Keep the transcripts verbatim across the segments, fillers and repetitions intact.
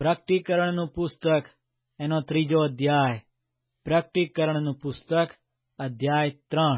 પ્રકટીકરણનું પુસ્તક એનો ત્રીજો અધ્યાય. પ્રકટીકરણનું પુસ્તક અધ્યાય ત્રણ.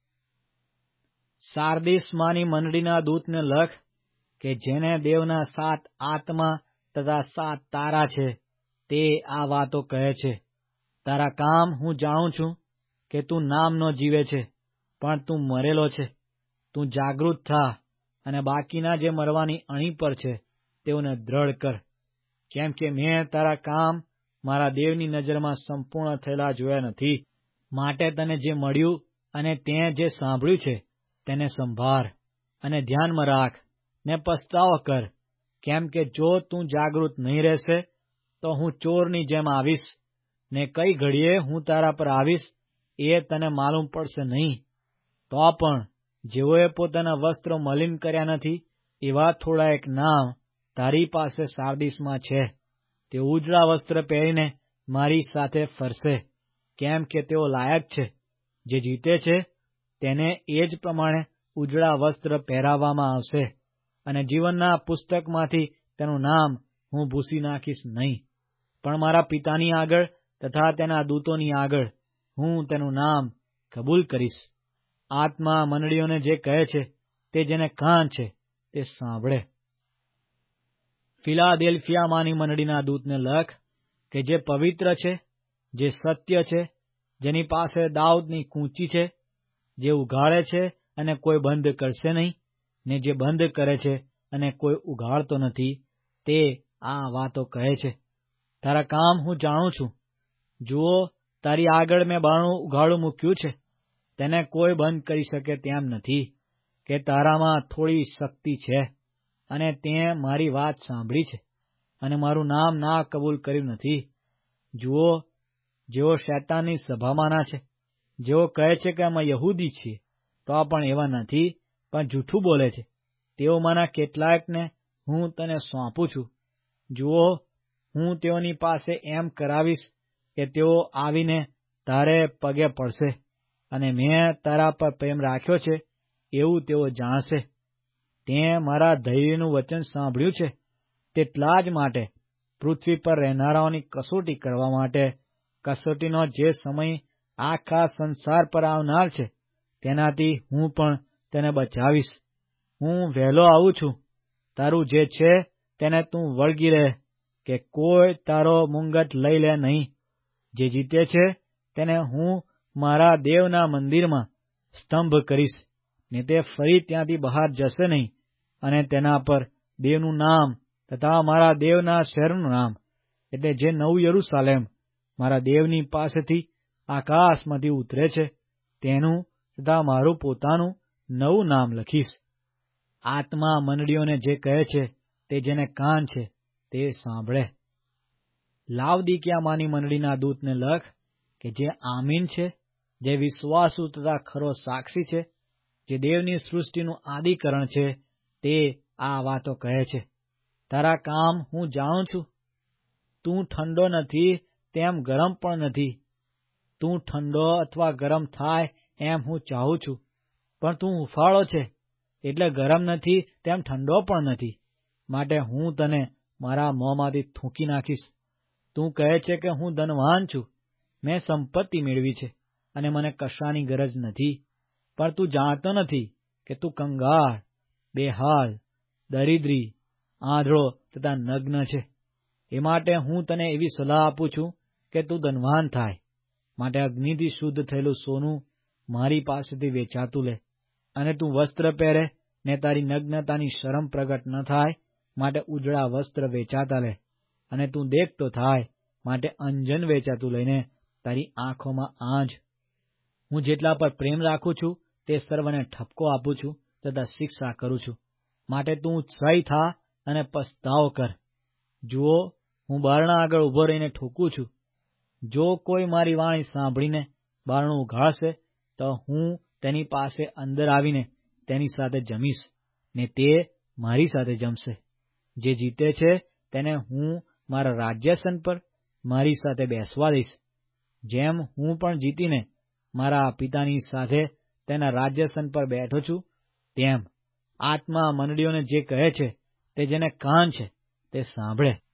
સાર્દિસમાંની મંડળીના દૂતને લખ કે જેને દેવના સાત આત્મા તથા સાત તારા છે, તે આ વાતો કહે છે. તારા કામ હું જાણું છું કે તું નામનો જીવે છે, પણ તું મરેલો છે. તું જાગૃત થા અને બાકીના જે મરવાની અણી પર છે તેઓને દ્રઢ કર, કેમ કે મેં તારા કામ મારા દેવની નજરમાં સંપૂર્ણ થયેલા જોયા નથી. માટે તને જે મળ્યું અને તે જે સાંભળ્યું છે તેને સંભાળ અને ધ્યાનમાં રાખ ને પસ્તાવો કર, કેમ કે જો તું જાગૃત નહીં રહેશે તો હું ચોરની જેમ આવીશ, ને કઈ ઘડીએ હું તારા પર આવીશ એ તને માલુમ પડશે નહીં. તો પણ જેઓએ પોતાના વસ્ત્રો મલિન કર્યા નથી એવા થોડા એક નામ તારી પાસે સાર્દિસમાં છે. તે ઉજળા વસ્ત્ર પહેરીને મારી સાથે ફરશે, કેમ કે તેઓ લાયક છે. જે જીતે છે તેને એ જ પ્રમાણે ઉજળા વસ્ત્ર પહેરાવવામાં આવશે, અને જીવનના પુસ્તકમાંથી તેનું નામ હું ભૂંસી નાખીશ નહીં, પણ મારા પિતાની આગળ તથા તેના દૂતોની આગળ હું તેનું નામ કબૂલ કરીશ. આત્મા મંડળીઓને જે કહે છે તે જેને કાન છે તે સાંભળે. ફિલાદેલ્ફિયામાંની મંડળીના દૂતને લખ કે જે પવિત્ર છે, જે સત્ય છે, જેની પાસે દાઉદની કૂંચી છે, જે ઉઘાડે છે અને કોઈ બંધ કરશે નહીં, ને જે બંધ કરે છે અને કોઈ ઉઘાડતો નથી, તે આ વાતો કહે છે. તારા કામ હું જાણું છું. જુઓ, તારી આગળ મેં બારણું ઉઘાડું મૂક્યું છે, તેને કોઈ બંધ કરી શકે તેમ નથી. કે તારામાં થોડી શક્તિ છે, અને તે મારી વાત સાંભળી છે, અને મારું નામ ના કબૂલ કર્યું નથી. જુઓ, જેઓ શૈતાનની સભામાંના છે, જેઓ કહે છે કે અમે યહૂદી છીએ, તો પણ એવા નથી, પણ જૂઠું બોલે છે, તેઓમાંના કેટલાકને હું તને સોંપું છું. જુઓ, હું તેઓની પાસે એમ કરાવીશ કે તેઓ આવીને તારે પગે પડશે, અને મેં તારા પર પ્રેમ રાખ્યો છે એવું તેઓ જાણશે. તે મારા ધૈર્યનું વચન સાંભળ્યું છે, તેટલા જ માટે પૃથ્વી પર રહેનારાઓની કસોટી કરવા માટે કસોટીનો જે સમય આખા સંસાર પર આવનાર છે, તેનાથી હું પણ તેને બચાવીશ. હું વહેલો આવું છું. તારું જે છે તેને તું વળગી રહે, કે કોઈ તારો મુંગટ લઈ લે નહીં. જે જીતે છે તેને હું મારા દેવના મંદિરમાં સ્તંભ કરીશ, ને તે ફરી ત્યાંથી બહાર જશે નહીં, અને તેના પર દેવનું નામ તથા મારા દેવના શહેરનું નામ, એટલે જે નવું યરૂશાલેમ મારા દેવની પાસેથી આકાશમાંથી ઉતરે છે તેનું તથા મારું પોતાનું નવું નામ લખીશ. આત્મા મંડળીઓને જે કહે છે તે જેને કાન છે તે સાંભળે. લાવદિકિયામાંની મંડળીના દૂતને લખ કે જે આમીન છે, જે વિશ્વાસુ તથા ખરો સાક્ષી છે, જે દેવની સૃષ્ટિનું આદિકરણ છે, તે આ વાતો કહે છે. તારા કામ હું જાણું છું. તું ઠંડો નથી તેમ ગરમ પણ નથી. તું ઠંડો અથવા ગરમ થાય એમ હું ચાહું છું, પણ તું હુંફાળો છે, એટલે ગરમ નથી તેમ ઠંડો પણ નથી. માટે હું તને મારા મોંમાંથી થૂંકી નાખીશ. તું કહે છે કે હું ધનવાન છું, મેં સંપત્તિ મેળવી છે, અને મને કશાની ગરજ નથી. પણ તું જાણતો નથી કે તું કંગાળ, બેહાલ, દરિદ્રી, આંધળો તથા નગ્ન છે. એ માટે હું તને એવી સલાહ આપું છું કે તું ધનવાન થાય. માટે અગ્નિથી શુદ્ધ થયેલું સોનું મારી પાસેથી વેચાતું લે, અને તું વસ્ત્ર પહેરે, ને તારી નગ્નતાની શરમ પ્રગટ ન થાય માટે ઉજળા વસ્ત્ર વેચાતા લે, અને તું દેખતો થાય માટે અંજન વેચાતું લઈને તારી આંખોમાં આંજ. હું જેટલા પર પ્રેમ રાખું છું તે સર્વને ઠપકો આપું છું તથા શિક્ષા કરું છું. માટે તું ઉત્સાહી થા અને પસ્તાવો કર. જુઓ, હું બારણા આગળ ઉભો રહીને ઠોકું છું. જો કોઈ મારી વાણી સાંભળીને બારણું ઉઘાડશે તો હું તેની પાસે અંદર આવીને તેની સાથે જમીશ, ને તે મારી સાથે જમશે. જે જીતે છે તેને હું મારા રાજ્યાસન પર મારી સાથે બેસવા દઈશ, જેમ હું પણ જીતીને મારા પિતાની સાથે તેના રાજ્યાસન પર બેઠો છું તેમ. આત્મા મંડળીઓને જે કહે છે તે જેને કાન છે તે સાંભળે.